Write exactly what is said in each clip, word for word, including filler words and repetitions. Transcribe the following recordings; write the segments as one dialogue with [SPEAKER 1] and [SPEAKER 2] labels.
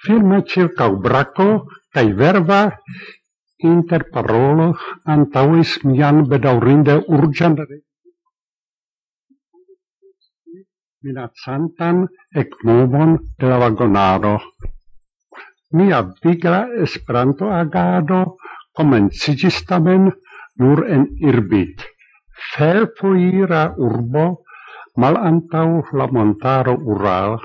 [SPEAKER 1] Firme circa braco kaj verba interparolo antaŭis mian bedaŭrinde urĝan minacantan ekmovon de la vagonaro. Mia vigla Esperanto-agado komenciĝis tamen nur en Irbit, felfoira urbo malantaŭ la montaro Ural.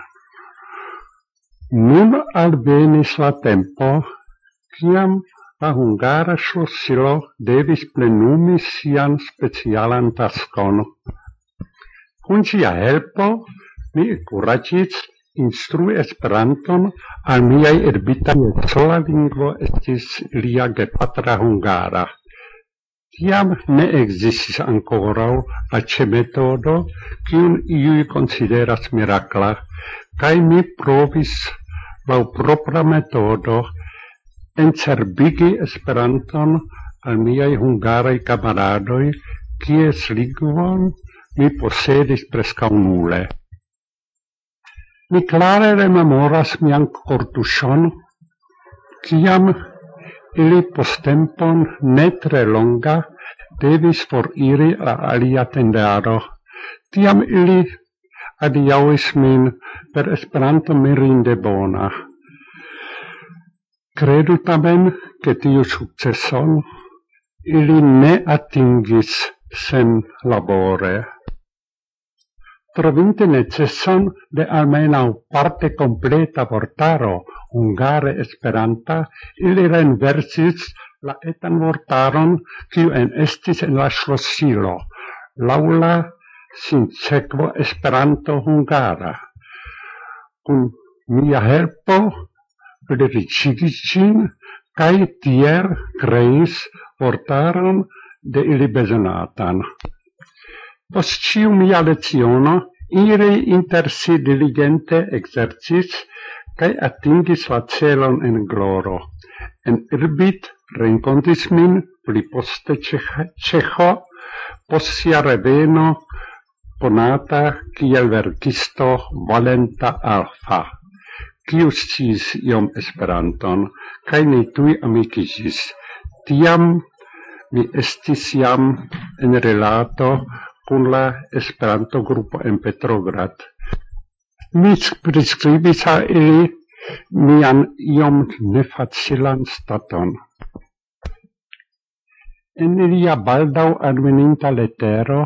[SPEAKER 1] Nun alvenis la tempo, kiam la hungara ŝlosilo devis plenumi sian specialan taskon. Kun ĝia helpo mi kuraĝis instrui Esperanton al miaj erbitaj, sola lingvo estis lia gepatra hungara. Tiam ne ekzistis ankoraŭ la ĉe-metodo, kiun iuj konsideras mirakla, kaj mi provis laŭ propra metodo encerbigi Esperanton al miaj hungaraj kamaradoj, kies lingvon mi posedis preskaŭ nule. Mi klare rememoras mian kortuŝon, kiam ili post tempon ne tre longa devis foriri la alia tendaro. Tiam ili adiaŭis min per Esperanto mirinde bona. Credu tamen, ke tiu sukceson ili ne atingis sen labore. Trovinte neceson de almenaŭ parte kompleta vortaro hungare Esperanta, ili renversis la etan vortaron, kiu enestis en la ŝlosilo, laŭ la sinsekvo Esperanto-hungara. Kun mia helpo li riĉigis ĝin kaj tiel kreis vortaron de ili bezonatan. Post ĉiu mia leciono, ili inter si diligente ekzercis kaj atingis la celon en gloro. En Irbit renkontis min pli poste ĉeĥo post sia reveno konata kiel verkisto Valenta Alfa, kiu sciis iom Esperanton, kaj ni tuj amikiĝis. Tiam mi estis jam en rilato kun la Esperanto-grupo en Petrograd. Mi priskribis al ili mian iom nefacilan staton. En ilia baldaŭ alveninta letero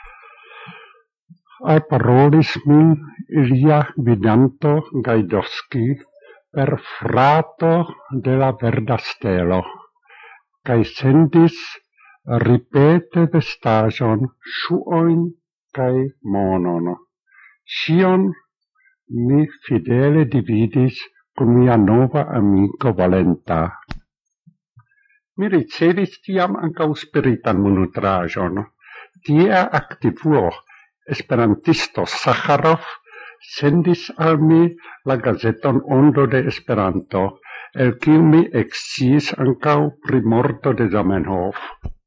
[SPEAKER 1] alparolis min ilia gvidanto Gajdowski per frato de la verda stelo, kaj sendis ripete vestaĵon, ŝuojn kaj monon. Ĉion mi fidele dividis kun mia nova amiko Valenta. Mi ricevis tiam ankaŭ spiritan monutraĵon. Tia aktivulo, esperantisto Saĥarov, sendis al mi la gazeton Ondo de Esperanto, el kiu mi eksciis ankaŭ pri morto de Zamenhof.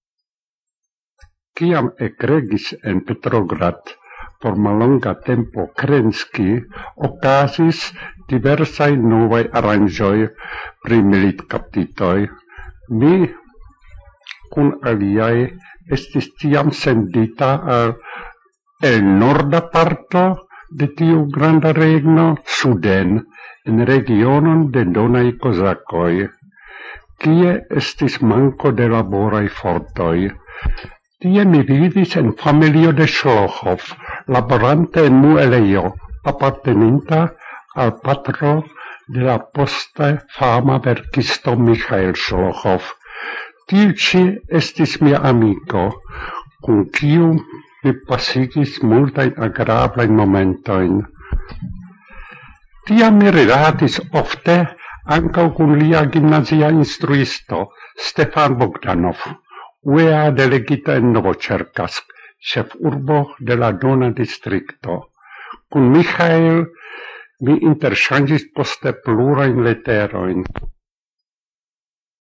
[SPEAKER 1] Kiam ekregis en Petrograd por mallonga tempo Kerensky, okazis diversaj novaj aranĝoj pri militkaptitoj. Mi kun aliaj estis tiam sendita al el norda parto de tiu granda regno suden, en regionon de donaj kozakoj, kie estis manko de laboraj fortoj. Tie mi vivis en familio de Ŝlohov, laborante en muelejo, aparteninta al patro de la poste fama verkisto Michael Ŝlohov. Tiu ĉi estis mia amiko, kun kiu mi pasigis multajn agrablajn momentojn. Tiam mi rilatis ofte ankaŭ kun lia gimnazia instruisto Stefan Bogdanov, uea delegita en Novočerkask, ĉefurbo de la Dona distrikto. Kun Michael mi interŝanĝis poste plurajn leterojn.